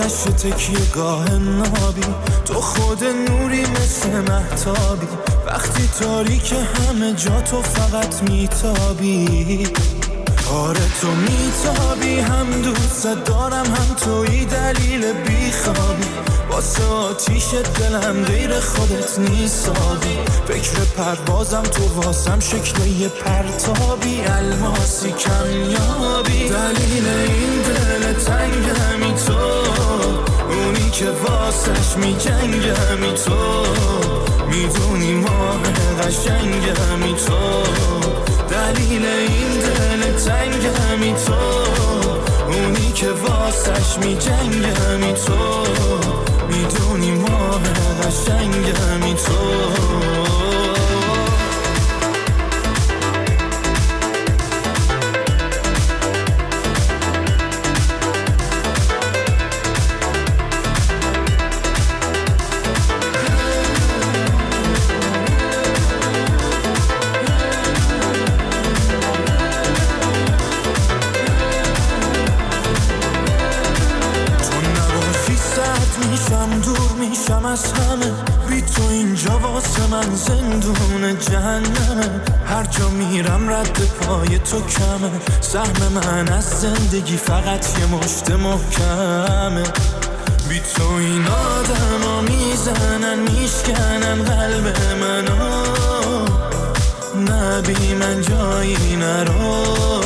نشه تکیه گاه نابی، تو خود نوری مثل مهتابی، وقتی تاریک همه جا تو فقط میتابی. آره تو میتابی، هم دوست دارم هم توی دلیل بیخوابی، واسه آتیش دلم غیر خودت نیستابی. فکر پروازم تو واسم شکل یه پرتابی، الماسی کمیابی. دلیل این دل تنگمی تو، اونی که واسش میجنگمی تو، میدونی ماه قشنگمی تو. دلیل این دل تنگمی تو، اونی که واسش میجنگمی تو، میدونی ماه قشنگمی تو. میشم دور میشم از همه، بی تو اینجا واسه من زندون جهنمه. هر جا میرم رد پای تو کمه، سهم من از زندگی فقط یه مشت محکمه. بی تو این آدم ها میزنن میشکنن قلب منو، نه بی من جایی نرو،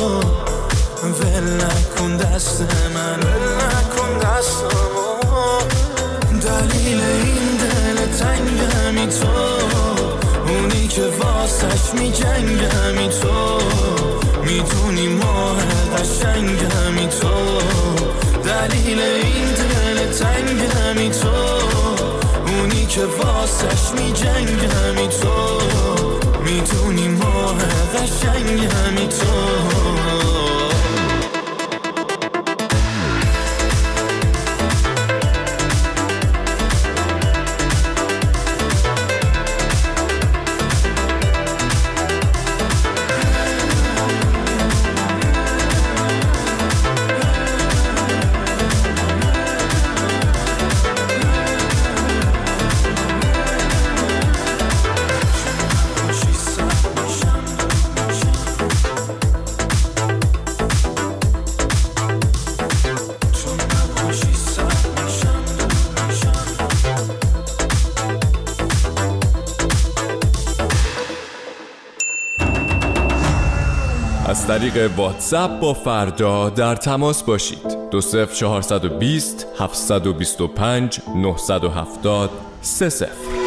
ول نکن دست من، ول نکن دستمو. دلیل این دل تنگمی تو، اونی که واسش میجنگمی تو، میدونی ماه قشنگمی تو. دلیل این دل تنگمی تو، اونی که واسش میجنگمی تو، میدونی ماه قشنگمی تو. از طریق واتساپ با فردا در تماس باشید. 20420 725 970 30.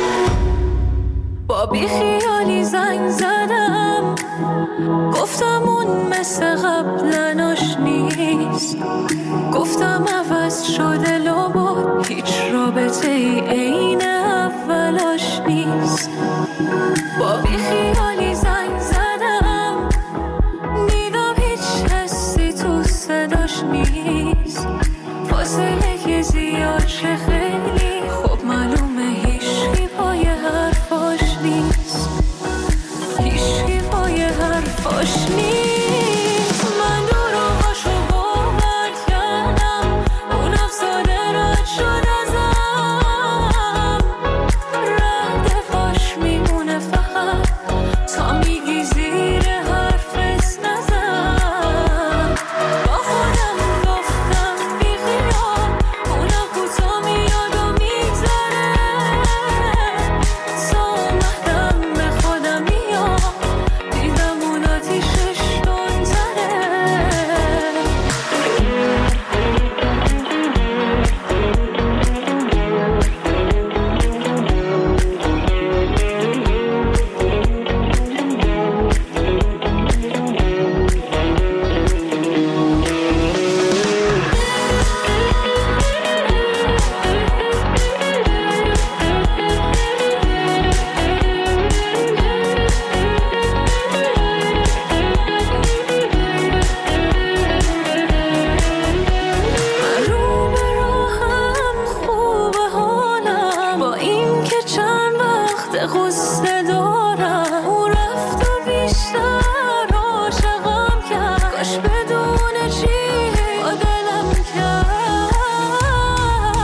با بی خیالی زنگ زدم، گفتم اون مثل قبل آشنیست، گفتم عوض شده لابد هیچ رابطه ای عین اولاش نیست. با بی خیالی زنگ زدم، دیدم هیچ حسی تو صداش نیست، فاصله که زیاد شه خیلی خوب معلومه هیچی پای حرفاش نیست، هیچی پای حرفاش نیست. من دروغاشو باور کردم، اونم ساده رد شد ازم، ردفاش میمونه فقط تا میگی زیر حرفت نزن. با خودم گفتم بی خیال، اونم کوتا میاد و میگذره، تا اومدم به خودم میاد، دیدم اون آتیشش تندتره. من رو به راهم خوبه حالم، با این که چند وقت غصه دارم، اون رفت و بیشتر عاشقم کرد، کاش بدون چی با دلم کرد.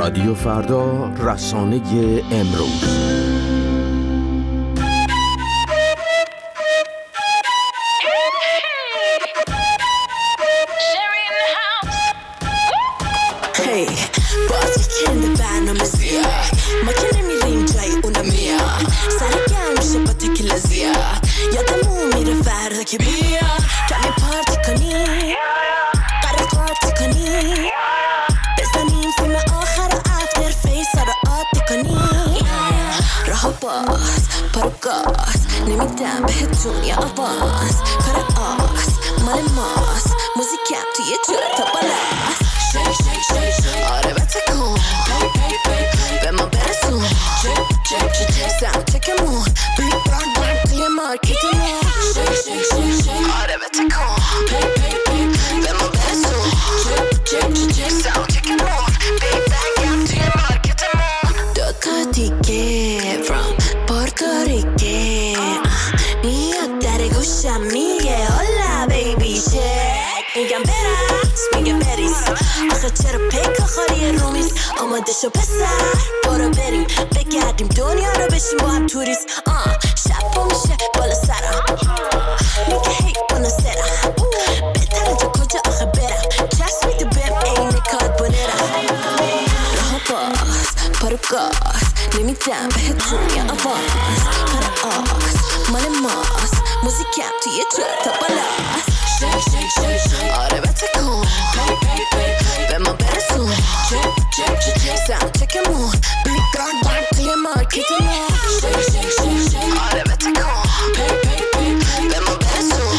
رادیو فردا، رسانه امروز. بازی کنده برنامه زیاد ما که نمیریم جای اونا میاد سرگرم میشه با تکیلا زیاد یادمون میره فردا که بیاد کمی پارتی کنی قرار پارتی کنی بزنیم فیلم آخر افتر فیسا رو عادی کنی راه باز پارو گاز نمیدم بهتون یا آواز کار آس مال ماس موزیکم توی جور تا بالاست آره بتکن به ما برسون سم چکمون بیگ بران توی مارکتمون آره بتکن به ما برسون سم چکمون بیگ بران توی مارکتمون دوتا دیگه from پورتوریکه میاد در گوشم میگه هلا بیبی شک میگم برس میگه بریز آخه چرا پیک آخاری رومیز آماده شو پسر برو بریم بگردیم دنیا رو بشیم با هم توریست شب با میشه بالا سرم میگه هی مناسرم بهتره تا کجا آخه برم چست میده بهم این کات بونرم راه باز پارو گاز نمیدم بهتون یا آواز کار آس مال ماست موزیکم توی جور تا بالاست آره بتکن به ما برسون سم چکمون بیگ بران توی مارکتمون آره بتکن به ما برسون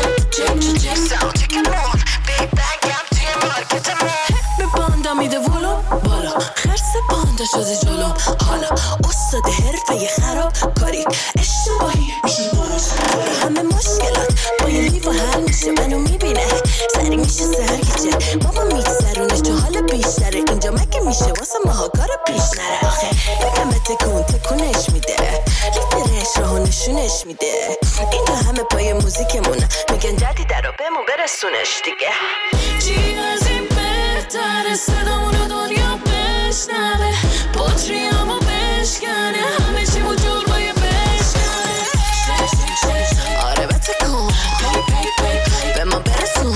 سم چکمون بیگ بران توی مارکتمون به باندا میده ولو بالا خرس باندا شده جلو حالا استاد حرفه خراب کاری اشتباهی میشه درست همه مشکلات با یه لیوان حل میشه منو میبینه سری میشه سرگیچه بابا میگذرونه چه حال بیشتره اینجا مگه میشه واسه ماها کارا پیش نره آخه بگم تکونش میده لیدرش راهو نشونش میده اینجا همه پای موزیکمونه میگن جدیده رو بهمون برسونش دیگه چی از این بهتره صدامونو دنیا بشنوه پوتریامو بشکنه همه چی و جلوی بشکنه آره بتکن به ما برسون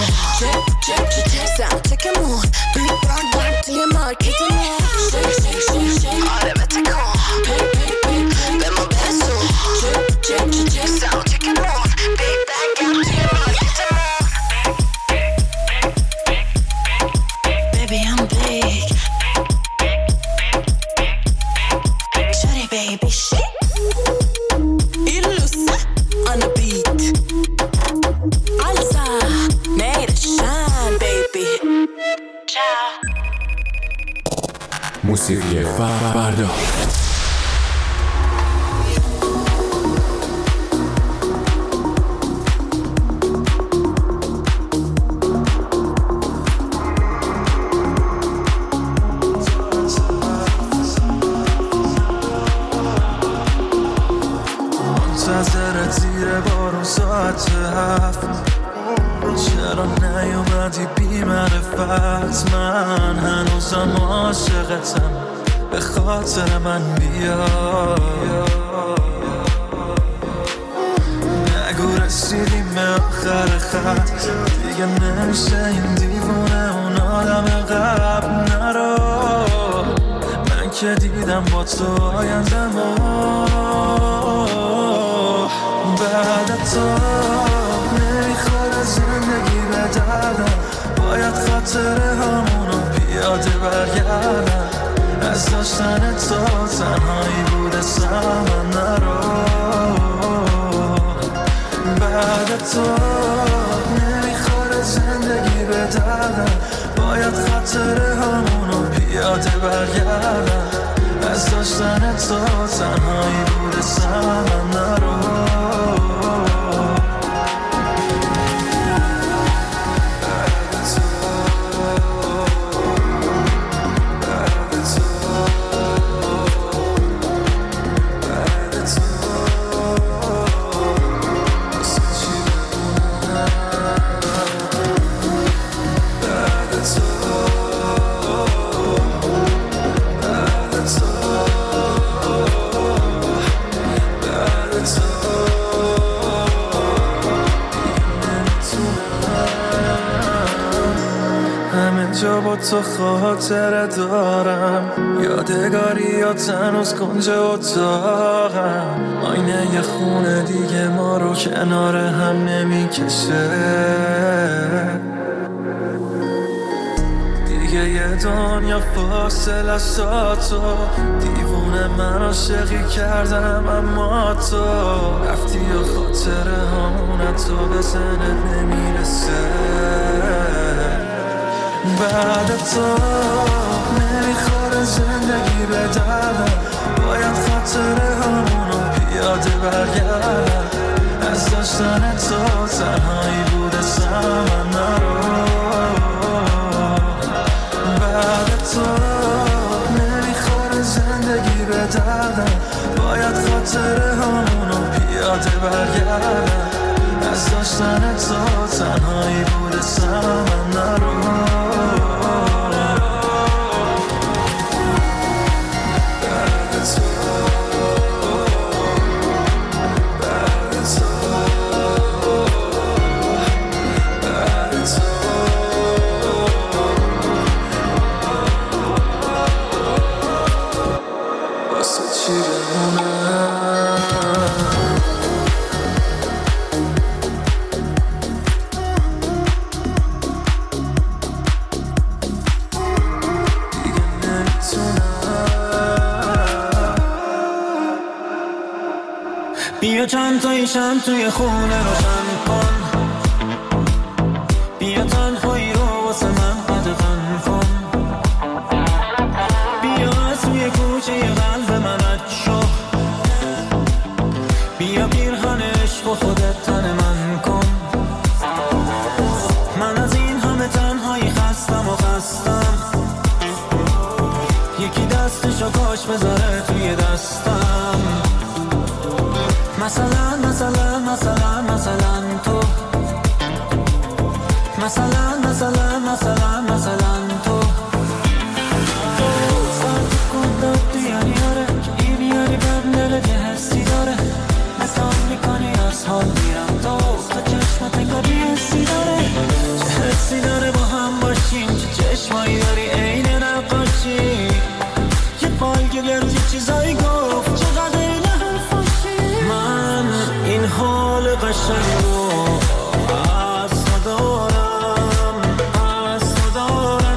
سم چکمون بیگ بران توی مارکتمون آره بتکن به ما برسون سم چکمون بیگ بران توی مارکتمون Baby I'm big Shorty baby shit Illusa on the beat Alza made it shine baby Ciao موسیقی فردا. منتظرت زیر بارون ساعت 7 چرا نیومدی بی معرفت من هنوزم عاشقتم به خاطر من بیا نگو رسیدیم به آخر خط دیگه نمیشه این دیوونه اون آدم قبل نرو من که دیدم با تو آینده ما بعد تو نمیخوره زندگی به دردم باید خاطره همونو پیاده برگردم از داشتن تو تنهایی بوده سمن نرو بعد تو نمیخوره زندگی به دردم باید خاطره همونو پیاده برگردم از داشتن تو تنهایی بوده سمن نرو جا با تو خاطره دارم، یادگاریات هنوز کنج اتاقم. آینه یه خونه دیگه ما رو کنار هم نمیکشه، دیگه یه دنیا فاصله است تا تو. دیوونه من عاشقی کردم اما تو رفتی و خاطره همونه تو به ذهنت نمیرسه. بعد تو نمیخوره زندگی به دردم، باید خاطره همونو پیاده برگردم. از داشتن تو تنهایی بوده من نرو. بعد تو نمیخوره زندگی به دردم، باید خاطره همونو پیاده برگردم. از داشتن تو تنهایی بوده من نرو. بیا چند تایی شم توی خونه روشن کن، بیا تنهایی رو واسه من قدغن کن. بیا از توی کوچه قلب من رد شو، بیا پیرهن عشق و خودت تن من کن. من از این همه تنهایی خستم و خستم، یکی دستشو کاش بذاره توی دستم. مثلا تو، مثلا تو سر کن داد بیانی آره، که این بیاری بم دلت یه حسی داره. مثال میکنی از حال میرم تو چشمت انگار یه حسی داره. چه حسی داره با هم باشیم، چه چشمایی داری عین نقاشی. یه فالگیر یه چیزایی گفت چقدر این حرف باشی. من این حال قشنگو از تو دارم، از تو دارم.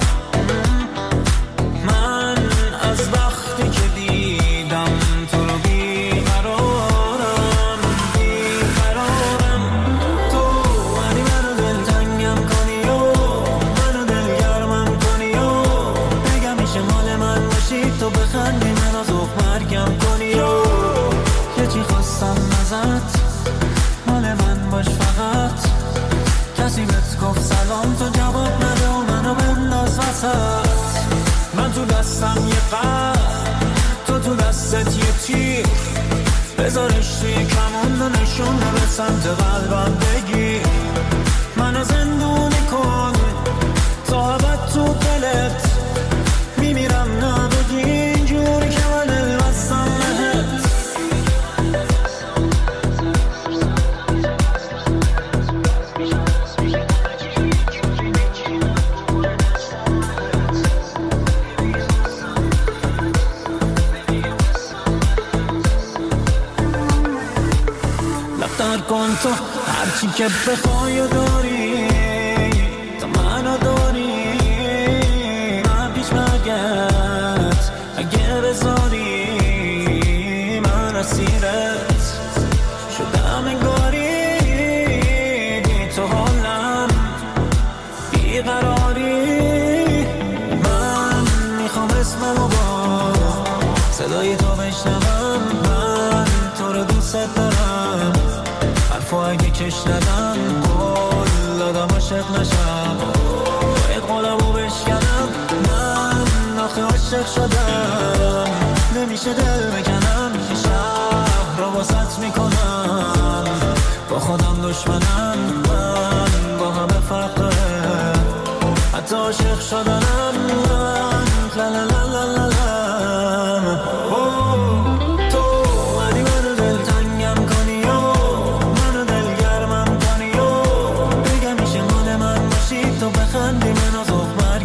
من از وقتی که دیدم تو رو بیقرارم، بیقرارم. تو ولی منو دلتنگم کنی و منو دلگرمم کنی و بگم میشه مال من باشی، تو بخندی منو زخ مرگم کنی و یه چی خواستم ازت، مال من باش فقط. کسی بهت گفت سلام تو جواب نده و منو بنداز وسط. من تو دستم یه قلب، تو تو دستت یه تیر. بذارش توی کمون و نشونه به سمت قلبم بگیر. منو زندونی کن تا ابد تو دلت، میمیرم نبگی اینجوری که من دل بستم بهت. لفتر کن تو هرچی که بخوای و داری، تو منو داری. من پیش مرگت اگه بذاری، من اسیرت شدم انگاری. بی تو حالم بیقراری. من میخوام اسممو با صدای تو بشنوم. من تو رو دوست دارم، حرفو اگه کش ندم قول دادم عاشق نشم. باید قولمو بشکنم، من آخه عاشق شدم. نمیشه دل بکنم، شهر رو واسط میکنم. با خودم دشمنم، من با همه فرق داره. حتی عاشق شدنم من لالالالالالم. تو ولی منو دلتنگم کنی و منو دلگرمم کنی و بگم میشه مال من باشی، تو بخندی منو زخ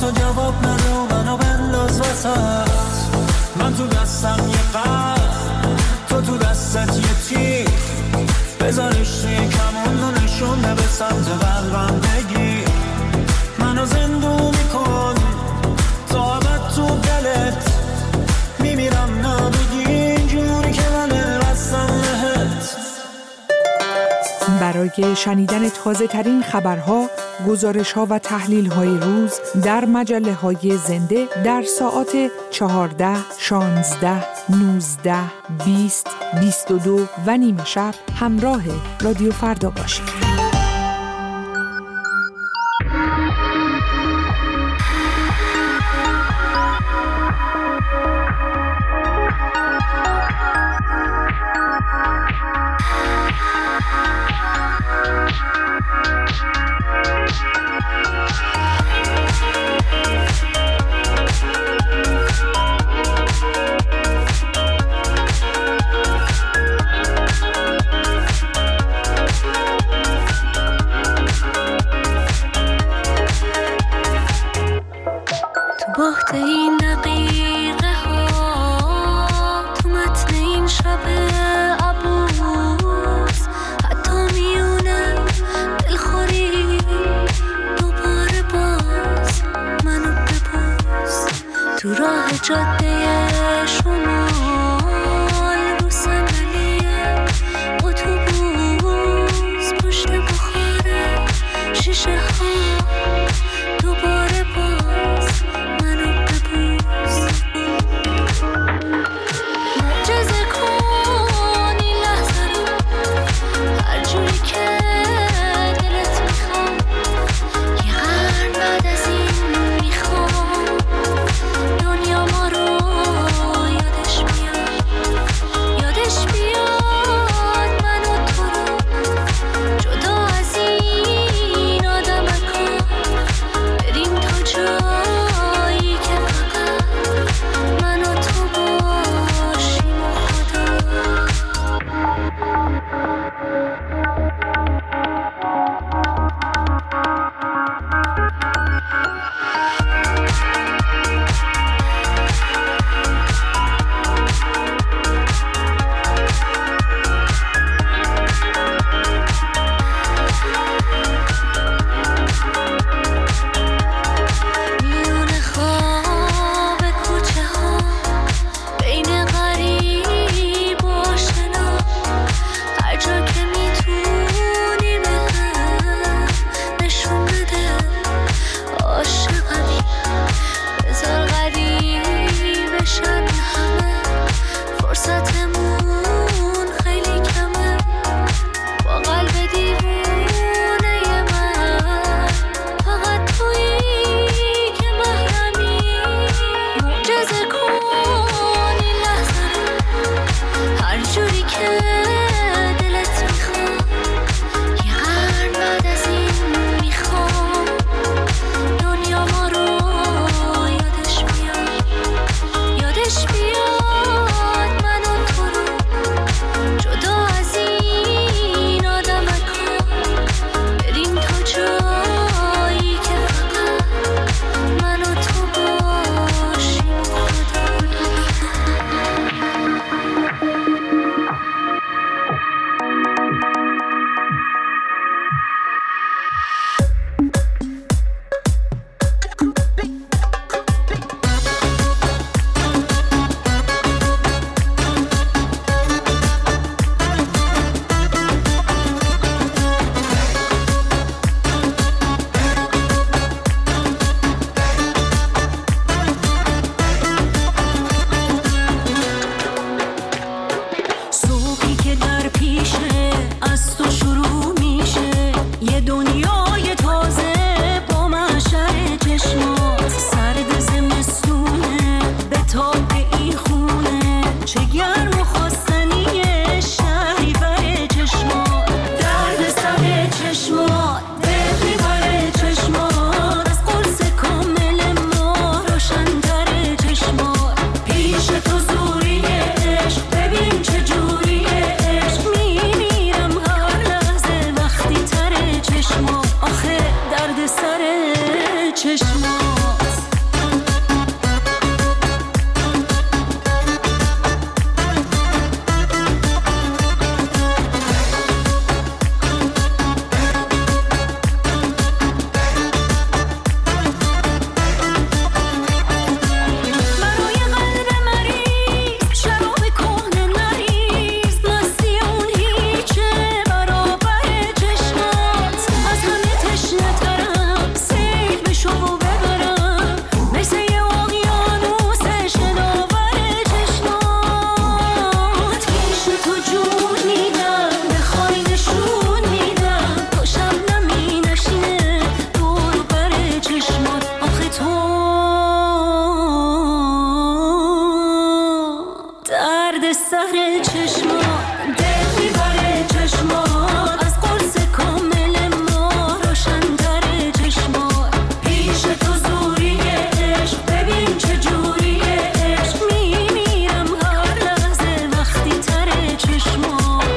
تو جواب نده و منو بنداز وسط. من تو دستم یه قلب، تو دستت یه تیر، بذارش توی کمون و نشونه به سمت قلبم بگیر. منو زندونی کن تا ابد تو دلت، میمیرم نبگی اینجوری که من رستم لهت. برای شنیدن تازه ترین خبرها، گزارش ها و تحلیل های روز در مجله های زنده در ساعات 14، 16، 19، 20، 22 و نیمه شب همراه رادیو فردا باشید. دنیا ما رو یادش میاد. سر چشمات دل میبره چشمات از قرص کامل ما روشن‌تر چشمات پیش تو زوری عشق ببین چه جوری عشق میمیرم هر لحظه وقتی تر چشمات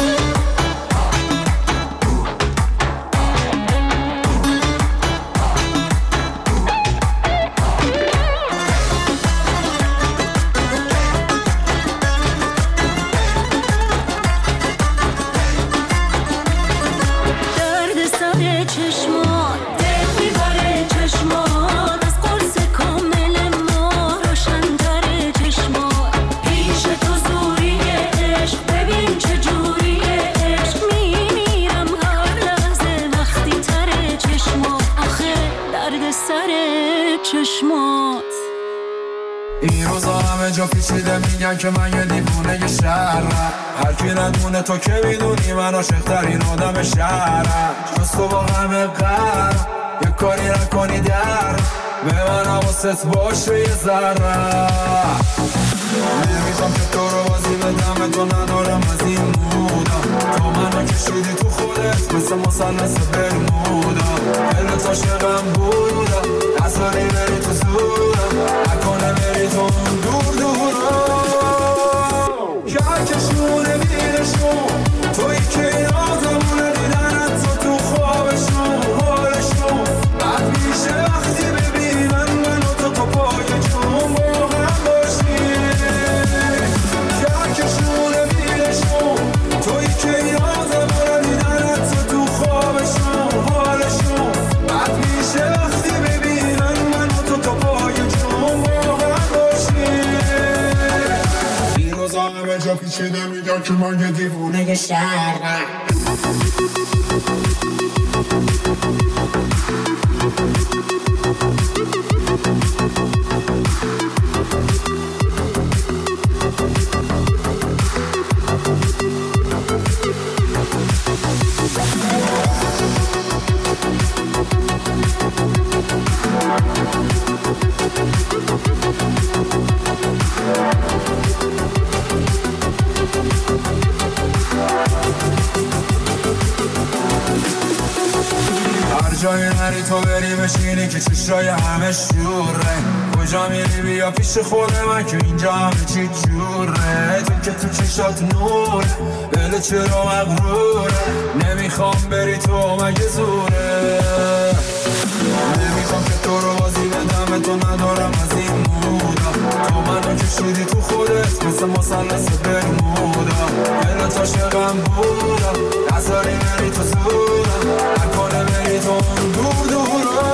این روزا همه جا پیچیده میگن که من یه دیوونه شهرم هر کی ندونه تو که میدونی من عاشق‌ترین آدم شهرم جز تو با همه قرم یه کاری نکنی در به من حواست باشه یه ذره نمیخوام که تو رو بازی بدم تو ندارم از این مودا تو منو کشیدی تو خودت مثل مثلث برمودا دلت عاشقم بودا اصلا بری تو زورم نکنه بری تو دور دورا کهکشونه بیرشون توی که این آدمونه دیدنت تو خوابشون حالشون بد میشه وقتی ببینن منو تو پای جون با هم باشیم کهکشونه بیرشون توی که این آدمونه دیدنت تو خوابشون حالشون بد میشه وقتی ببینن منو تو پای جون با هم باشیم این روزا همه جا پیچیده میگن که من یه دیوونه شهرم جایی نری تو بری بشینی که چشای همه شوره کجا میری بیا پیش خود من که اینجا همه چی جوره تو که تو چشات نوره دل چرا مغروره نمیخوام بری تو مگه زوره نمیخوام که تو رو بازی بدم تو ندارم از این مودا تو منو کشیدی تو خودت مثل مثلث برمودا دلت عاشقم بودا نذاری بری تو زورم نکنه بری تو دور دورا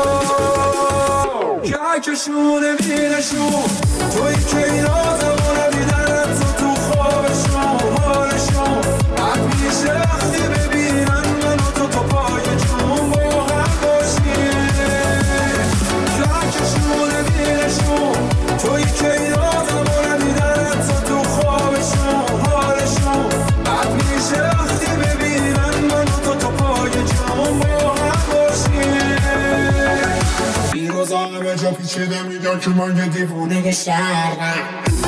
کهکشونه بیرشون توی که این آدمونه دیدنت تو خوابشون حالشون بد میشه وقتی ببینن منو تو پای جون با هم باشیم کهکشونه بیرشون توی که این آدمونه دیدنت تو خوابشون حالشون بد میشه وقتی ببینن منو تو پای جون با هم باشیم این روزا همه جا پیچیده میگن که من یه دیوونه شهرم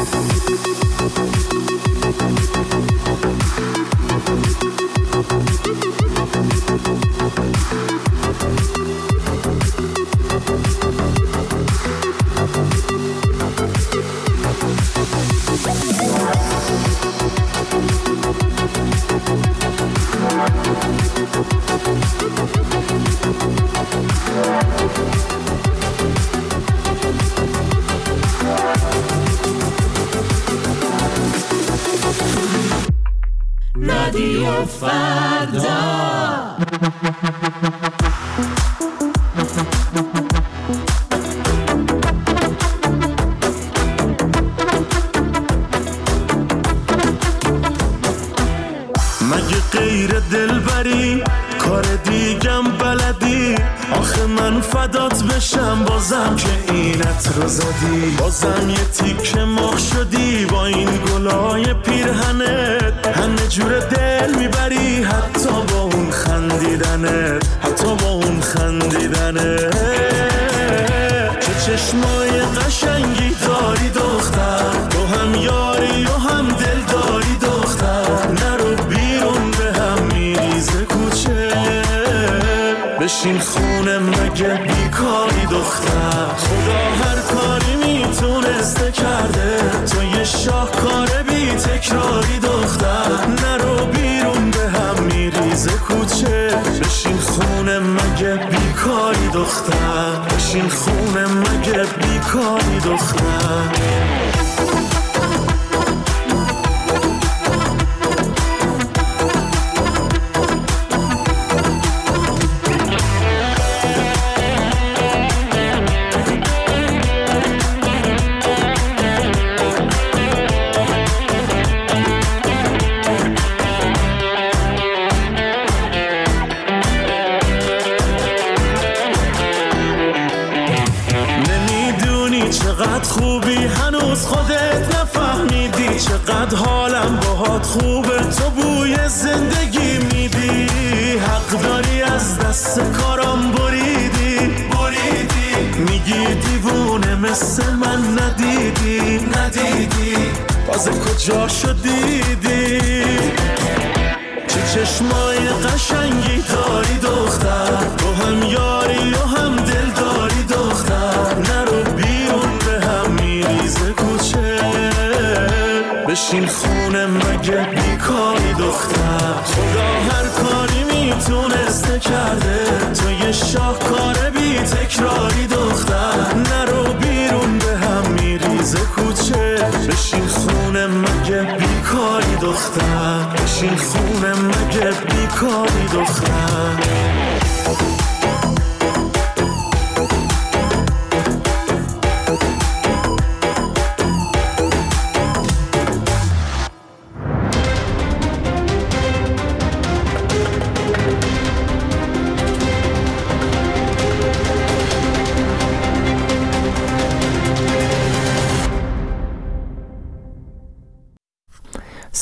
رادیو فردا مگه غیر دلبری کار دیگم بلدی آخه من فدات بشم بازم که اینت رو زدی بازم یه تیکه مخ شدی با این گلای پیرهنت همه جور دل میبری حتی با اون خندیدنت چه چشمای قشنگی داری دختر تو هم یاری و هم دل داری بیکاری دختر. چقدر خوبی هنوز خودت نفهمیدی، چقدر حالم باهات خوبه تو بوی زندگی میدی. حق داری از دست کارم بریدی میگی دیوونه مثل من ندیدی باز کجا شدیدی. چه چشمای قشنگی داری دختر، تو هم یاری و هم دل داری دختر. نرو بیرون به هم میریزه کوچه، بشین خونه مگه بیکاری دختر. خدا هر کاری میتونسته کرده، تو یه شاهکار بی تکراری دختر. نرو بیرون به هم میریزه کوچه، بشین خونه مگه بیکاری دختر. بشین خونه مگه بیکاری دختر.